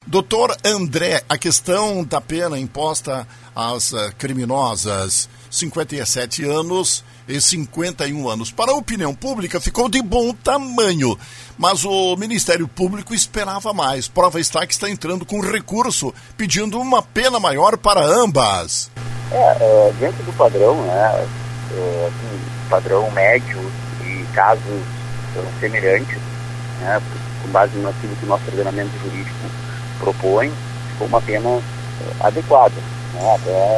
Doutor André, a questão da pena imposta às criminosas 57 anos e 51 anos. Para a opinião pública ficou de bom tamanho, mas o Ministério Público esperava mais. Prova está que está entrando com recurso, pedindo uma pena maior para ambas. Dentro do padrão, né, padrão médio e casos semelhantes, né, com base naquilo que o nosso ordenamento jurídico propõe, ficou uma pena adequada, né,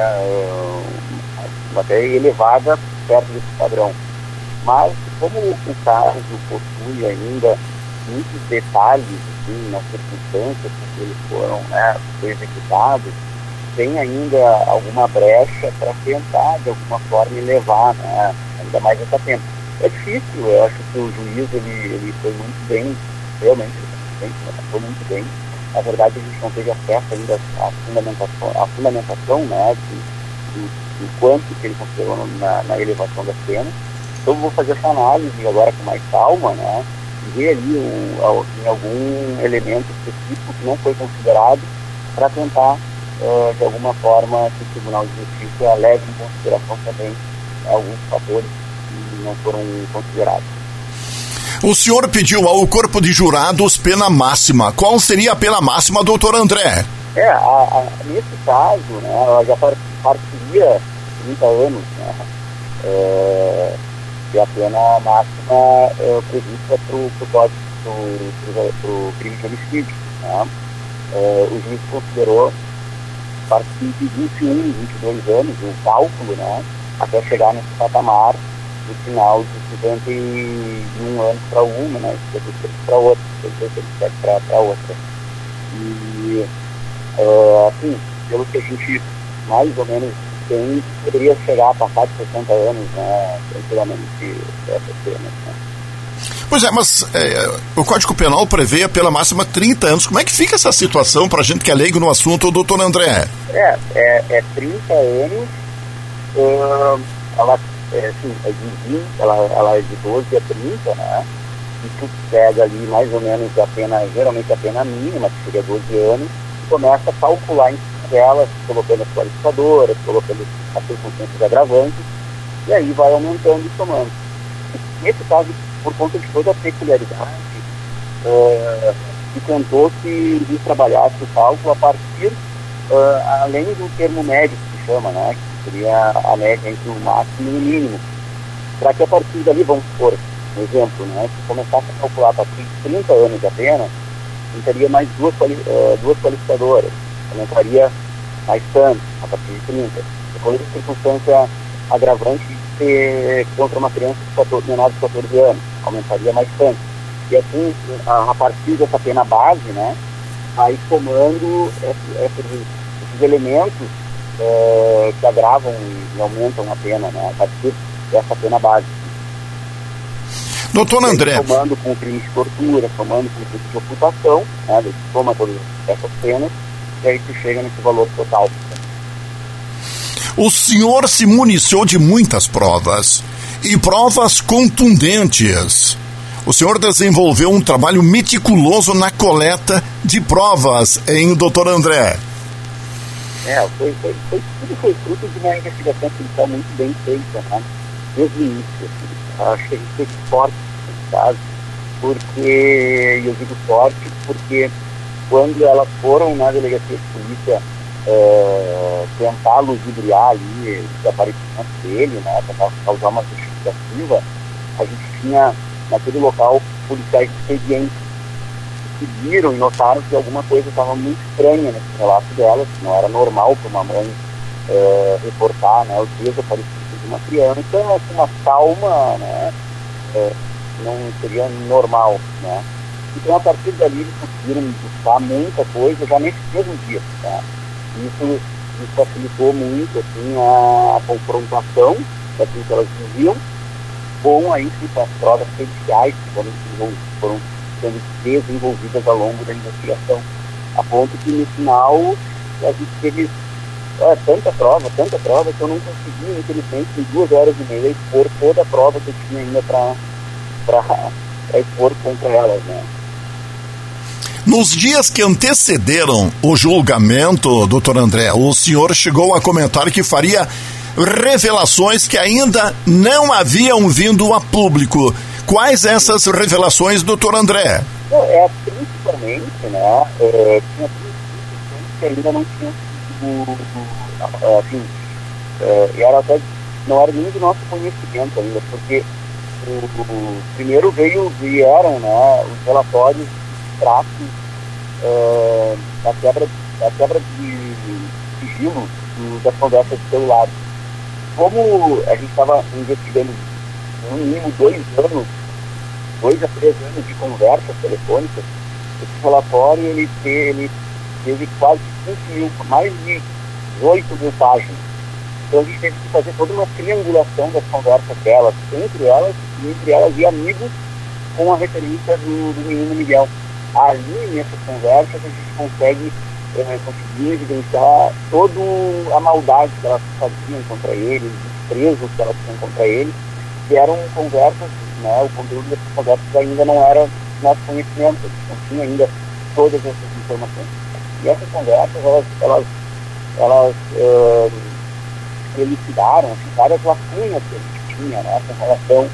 até elevada perto desse padrão. Mas, como o caso possui ainda muitos detalhes assim, nas circunstâncias que eles foram executados, tem ainda alguma brecha para tentar, de alguma forma, elevar, né, ainda mais essa pena. É difícil, eu acho que o juiz ele foi muito bem, realmente foi muito bem. Na verdade, a gente não teve acesso ainda à fundamentação, né, do quanto que ele considerou na elevação das penas. Então, eu vou fazer essa análise agora com mais calma, né, e ver ali em algum elemento específico que não foi considerado para tentar, de alguma forma, que o Tribunal de Justiça leve em consideração também alguns fatores que não foram considerados. O senhor pediu ao corpo de jurados pena máxima. Qual seria a pena máxima, doutor André? Nesse caso, né, ela já partiria 30 anos, né, e a pena máxima prevista para o crime de homicídio. Né? O juiz considerou a partir de 21, 22 anos o cálculo, né, até chegar nesse patamar no final de 51 anos para uma, né, 57 para outra, 57 para outra. E, assim, pelo que a gente mais ou menos tem, poderia chegar a passar de 60 anos, né, tranquilamente essas penas, né. Pois é, mas o Código Penal prevê a pena máxima 30 anos. Como é que fica essa situação para a gente que é leigo no assunto, doutor André? 30 anos, ela é de 12 a 30, né? E tu pega ali mais ou menos geralmente a pena mínima, que seria 12 anos, e começa a calcular em cima delas, colocando as qualificadoras, colocando as circunstâncias agravantes, e aí vai aumentando e somando. Nesse caso, por conta de toda a peculiaridade, se tentou que trabalhasse o cálculo a partir, além do termo médio, que se chama, né? Seria a média entre o máximo e o mínimo, para que a partir dali, vamos supor, um exemplo, né, se começasse a calcular a partir de 30 anos apenas, teria mais duas qualificadoras, aumentaria mais tanto, a partir de 30. Depois a circunstância agravante de ser contra uma criança menor de 14 anos, aumentaria mais tanto. E assim, a partir dessa pena base, né, aí somando esses elementos que agravam e aumentam a pena, né, a partir dessa pena base. Doutor André. Somando com o crime de tortura, somando com o crime de ocultação, né, soma todas essas penas, e aí se chega nesse valor total. O senhor se municiou de muitas provas, e provas contundentes. O senhor desenvolveu um trabalho meticuloso na coleta de provas, hein, doutor André? Tudo foi fruto de uma investigação policial muito bem feita, né? Desde o início. Assim. Acho que a gente teve sorte nesse caso, e eu digo sorte porque quando elas foram na delegacia de polícia tentar ludibriar ali o desaparecimento dele, né, tentar causar uma justificativa, a gente tinha naquele local policiais expedientes que viram e notaram que alguma coisa estava muito estranha nesse relato delas, que não era normal para uma mãe reportar, né, o desaparecimento de uma criança com uma calma, né, não seria normal, né. Então, a partir dali, eles conseguiram buscar muita coisa já nesse mesmo dia, tá? Isso facilitou muito assim, a confrontação daquilo que elas diziam com as provas periciais que foram sendo desenvolvidas ao longo da investigação, a ponto que no final a gente teve tanta prova que eu não consegui, infelizmente, em 2 horas e meia expor toda a prova que eu tinha ainda para expor contra elas, né? Nos dias que antecederam o julgamento, doutor André, o senhor chegou a comentar que faria revelações que ainda não haviam vindo a público. Quais essas revelações, doutor André? Principalmente, né, tinha que ainda não tinham sido, assim, era até, não era nem do nosso conhecimento ainda, porque primeiro vieram, né, os relatórios de traços da quebra de sigilo das conversas de celular. Como a gente estava investigando no mínimo 2 a 3 anos de conversas telefônicas, esse relatório ele teve quase 5.000, mais de 8.000 páginas. Então a gente teve que fazer toda uma triangulação das conversas delas, entre elas e amigos, com a referência do menino Miguel. Ali, nessas conversas, a gente conseguir evidenciar toda a maldade que elas faziam contra ele, os presos que elas tinham contra ele, que eram conversas, né, o conteúdo dessas conversas ainda não era nosso conhecimento, a gente não tinha ainda todas essas informações. E essas conversas, elas elucidaram assim, várias lacunas que a gente tinha, né, com relação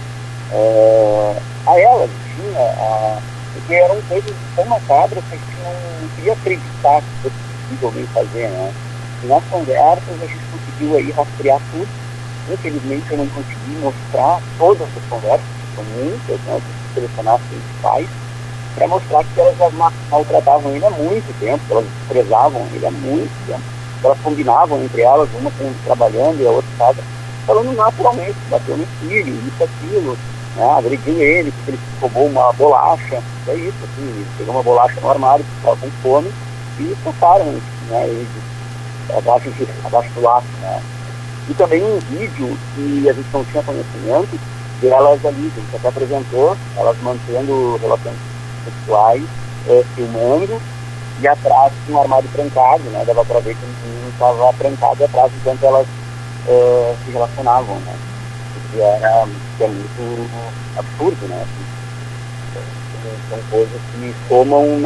a elas, porque eram coisas tão macabras que a gente não queria acreditar que fosse possível alguém fazer, né. E nas conversas a gente conseguiu aí rastrear tudo. Infelizmente eu não consegui mostrar todas as conversas, que são muitas, né, que selecionar principais, para mostrar que elas maltratavam ele há muito tempo, que elas desprezavam ele há muito tempo, que elas combinavam entre elas, uma trabalhando e a outra estava falando naturalmente, bateu no filho, isso, aquilo, né, agrediu ele, porque ele roubou uma bolacha, é isso, assim, ele pegou uma bolacha no armário, estava com fome, e tocaram, né, ele abaixo do laço, né. E também um vídeo que a gente não tinha conhecimento delas ali, a gente até apresentou, elas mantendo relações sexuais, filmando, e atrás tinha um armário trancado, né? Dava para ver que o menino estava trancado atrás enquanto elas se relacionavam, né? Que é muito absurdo, né? São coisas que somam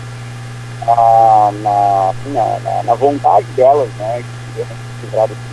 na vontade delas, né? De se livrar desse.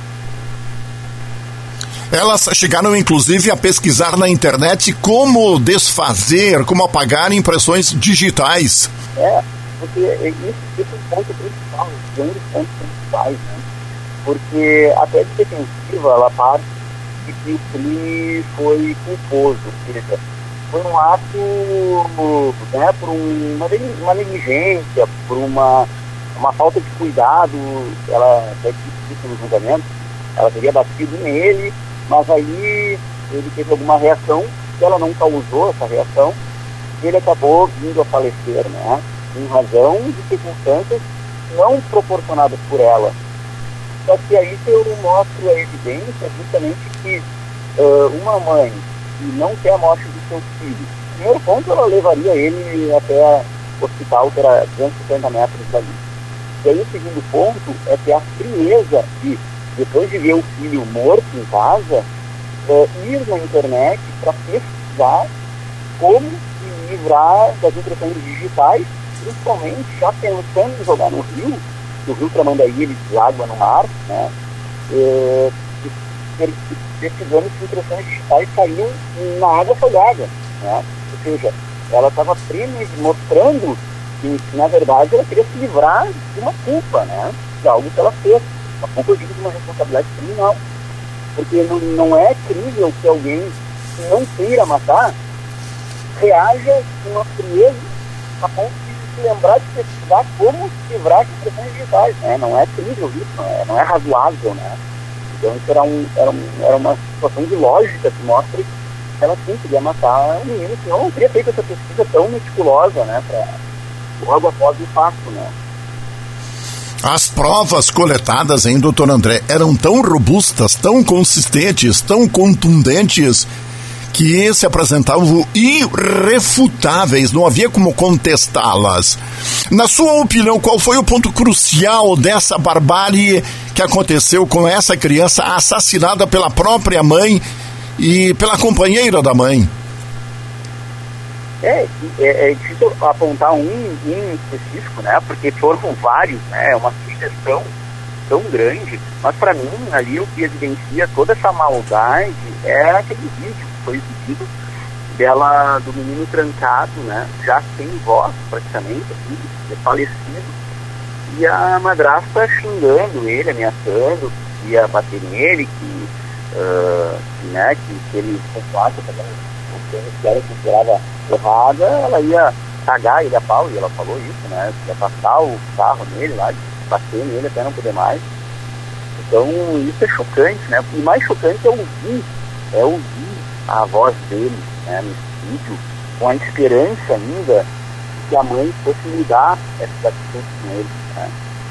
Elas chegaram, inclusive, a pesquisar na internet como desfazer, como apagar impressões digitais. Porque esse é o ponto principal, um dos pontos principais, né? Porque até de defensiva, ela parte de que o crime foi culposo, ou seja, foi um ato, né, por uma negligência, por uma falta de cuidado. Ela até disse no julgamento, ela teria batido nele, mas aí ele teve alguma reação, que ela não causou essa reação, e ele acabou vindo a falecer, né? Em razão de circunstâncias não proporcionadas por ela. Só que aí eu mostro a evidência justamente que uma mãe que não quer a morte do seu filho, primeiro ponto, ela levaria ele até o hospital, que era 250 metros dali. E aí o segundo ponto é que a frieza de, depois de ver o filho morto em casa, ir na internet para pesquisar como se livrar das impressões digitais, principalmente já pensando em jogar no rio, do rio Tramandaí ele deságua no mar, né? Pesquisando se impressões digitais caíam na água salgada, né? Ou seja, ela estava mostrando que, na verdade, ela queria se livrar de uma culpa, né? De algo que ela fez. Uma culpa, eu digo, de uma responsabilidade criminal. Porque não é crível que alguém que não queira matar reaja com uma frieza a ponto de se lembrar de pesquisar como se livrar de impressões digitais, né? Não é crível isso, não é razoável, né? Então isso era uma situação de lógica que mostra que ela sim queria matar o menino, senão não teria feito essa pesquisa tão meticulosa, né? Logo após o fato, né? As provas coletadas, hein, doutor André, eram tão robustas, tão consistentes, tão contundentes, que se apresentavam irrefutáveis, não havia como contestá-las. Na sua opinião, qual foi o ponto crucial dessa barbárie que aconteceu com essa criança assassinada pela própria mãe e pela companheira da mãe? É difícil apontar um específico, né? Porque foram vários, né? É uma sucessão tão grande, mas para mim ali o que evidencia toda essa maldade é aquele vídeo que foi exibido dela, do menino trancado, né? Já sem voz praticamente, assim, falecido, e a madrasta xingando ele, ameaçando que ia bater nele, que ele contasse que era considerada errada, ela ia cagar ele a pau, e ela falou isso, né? Ia passar o carro nele lá, bater nele até não poder mais. Então isso é chocante, né? E mais chocante é ouvir a voz dele, né, nesse vídeo, com a esperança ainda que a mãe fosse mudar essa atitude com ele, né?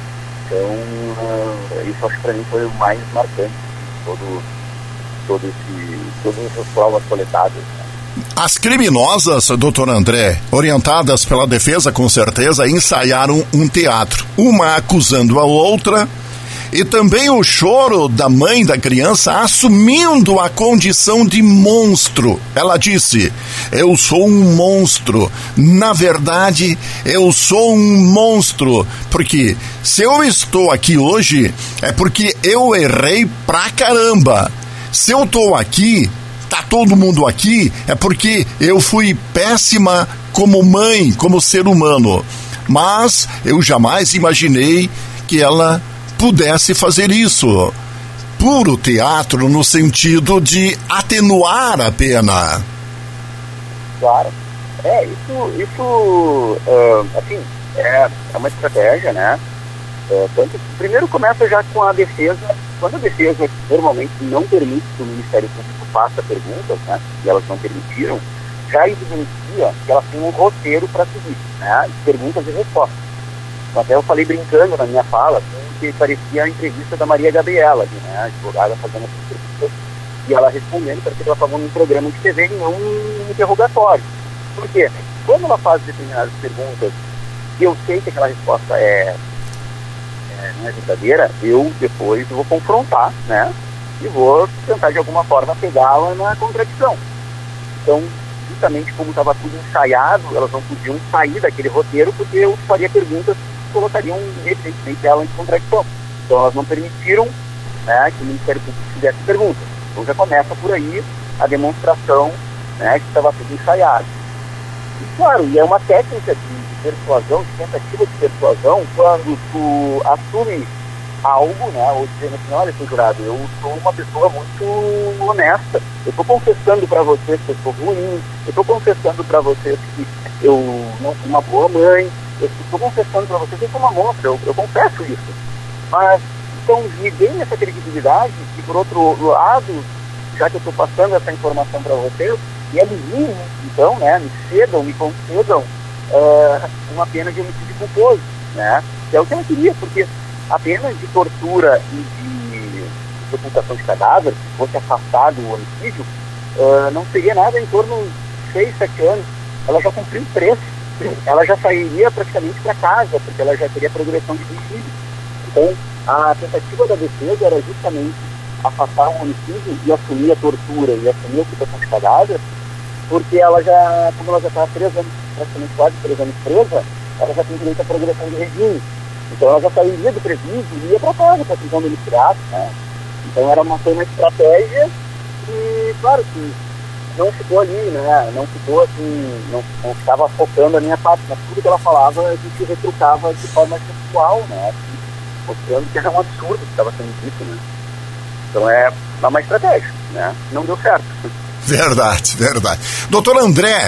Então isso acho que para mim foi o mais marcante de todas essas provas coletadas, né? As criminosas, doutor André, orientadas pela defesa, com certeza, ensaiaram um teatro, uma acusando a outra, e também o choro da mãe da criança assumindo a condição de monstro. Ela disse: eu sou um monstro, na verdade eu sou um monstro, porque se eu estou aqui hoje é porque eu errei pra caramba. Se eu estou aqui, tá todo mundo aqui, é porque eu fui péssima como mãe, como ser humano. Mas eu jamais imaginei que ela pudesse fazer isso. Puro teatro no sentido de atenuar a pena. Claro. Isso assim, é uma estratégia, né? Tanto que primeiro começa já com a defesa. Quando a defesa normalmente não permite que o Ministério Público faça perguntas, né, e elas não permitiram, já evidencia que elas têm um roteiro para seguir, né, de perguntas e respostas. Então, até eu falei brincando na minha fala, assim, que parecia a entrevista da Maria Gabriela, né, a advogada fazendo essas perguntas, e ela respondendo, parecia que ela estava num programa de TV e não um interrogatório. Por quê? Quando ela faz determinadas perguntas e eu sei que aquela resposta não é verdadeira, eu depois vou confrontar, né? E vou tentar de alguma forma pegá-la na contradição. Então, justamente como estava tudo ensaiado, elas não podiam sair daquele roteiro, porque eu faria perguntas que colocariam evidentemente ela em contradição. Então elas não permitiram, né, que o Ministério Público fizesse perguntas. Então já começa por aí a demonstração, né, que estava tudo ensaiado. E claro, e é uma técnica de persuasão, de tentativa de persuasão, quando tu assume algo, né, ou dizendo assim: olha, seu jurado, eu sou uma pessoa muito honesta, eu estou confessando para vocês que eu sou ruim, eu estou confessando para vocês que eu não sou uma boa mãe, eu estou confessando para vocês que eu sou uma monstra, eu confesso isso. Mas, então, me deem essa credibilidade e, por outro lado, já que eu estou passando essa informação para vocês, me avisem, então, né, me cedam, me concedam uma pena de homicídio culposo, né, que é o que ela queria, porque a pena de tortura e de ocultação de cadáver, se fosse afastado o homicídio, não seria nada em torno de 6, 7 anos. Ela já cumpriu o preço, ela já sairia praticamente para casa, porque ela já teria progressão de homicídio. Então, a tentativa da defesa era justamente afastar o homicídio e assumir a tortura e assumir a ocultação de cadáver, porque ela já, como ela já está há 3 anos, praticamente quase 3 anos presa, ela já tem direito à progressão de regime. Então ela já sairia do presídio e ia para casa, para a prisão domiciliar, né? Então foi uma estratégia e, claro, que não ficou ali, né? Não ficou assim, não ficava focando a minha parte, mas tudo que ela falava a gente retrucava de forma sexual, né? Mostrando que era um absurdo que estava sendo dito, né? Então é uma estratégia, né? Não deu certo. Verdade. Doutor André,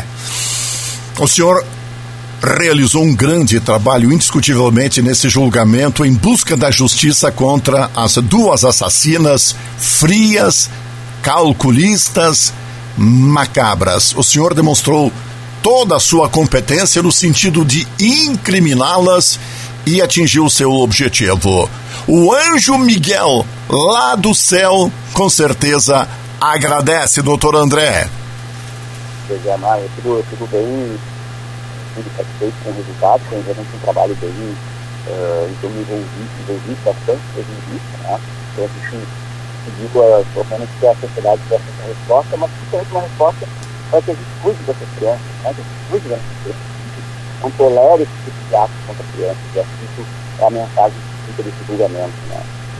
o senhor realizou um grande trabalho, indiscutivelmente, nesse julgamento em busca da justiça contra as 2 assassinas frias, calculistas, macabras. O senhor demonstrou toda a sua competência no sentido de incriminá-las e atingiu o seu objetivo. O anjo Miguel, lá do céu, com certeza agradece, doutor André. Pois é, mas eu fico bem satisfeito com o resultado, foi realmente um trabalho bem, então me envolvi bastante nisso, né? Então a gente pediu apenas que a sociedade desse essa resposta, mas principalmente uma resposta para que a gente cuide dessas crianças, né? Que a gente cuide dessas crianças, não tolere esse tipo de atos contra crianças, e assim é a mensagem desse julgamento, né?